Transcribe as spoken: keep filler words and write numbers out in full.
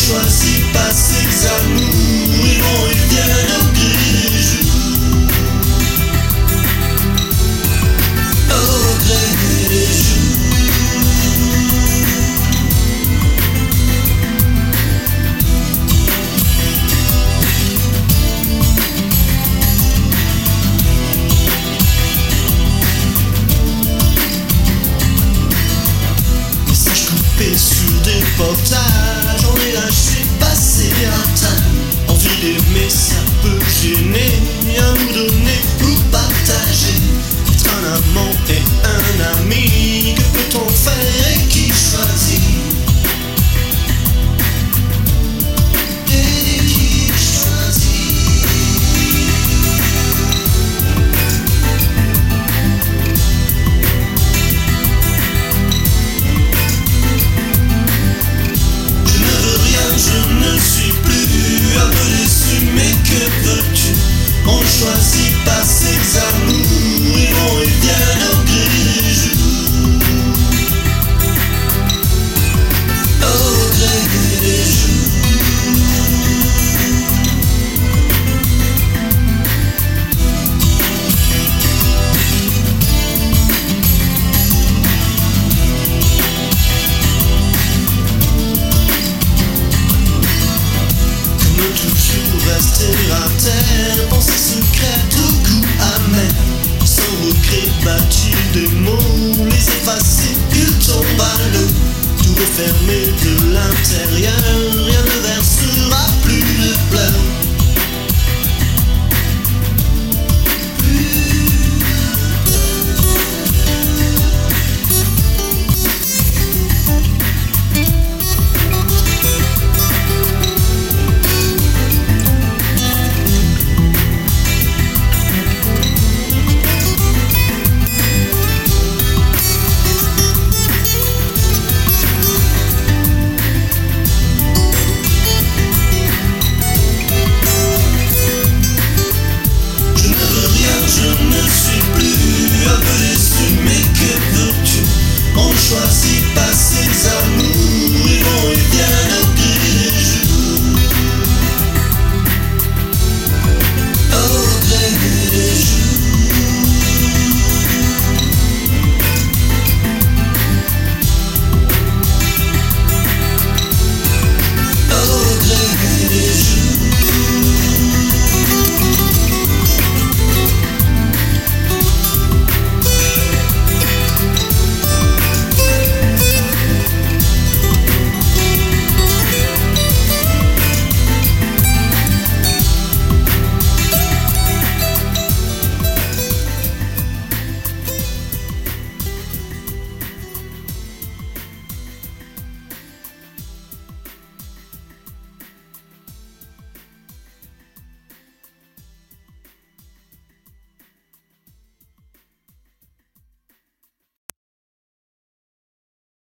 choisit pas ses amours, ils vont et viennent au gré des jours, au gré des jours. Sur des portages, on est lâché, passé un temps. Envie d'aimer, ça peut gêner, à nous donner ou partager. Être un amant et un ami, que peut-on faire et qui choisit? Et qui choisit? Je ne suis plus un peu déçu, mais que veux-tu? On choisit pas ses amours, ils vont et viennent au gré des jours, au gré des jours. Toujours rester à terre, pensée secrète au goût amer. Sans regret bâtir des mots, les effacer, ils tombent à l'eau. Tout refermé de l'intérieur,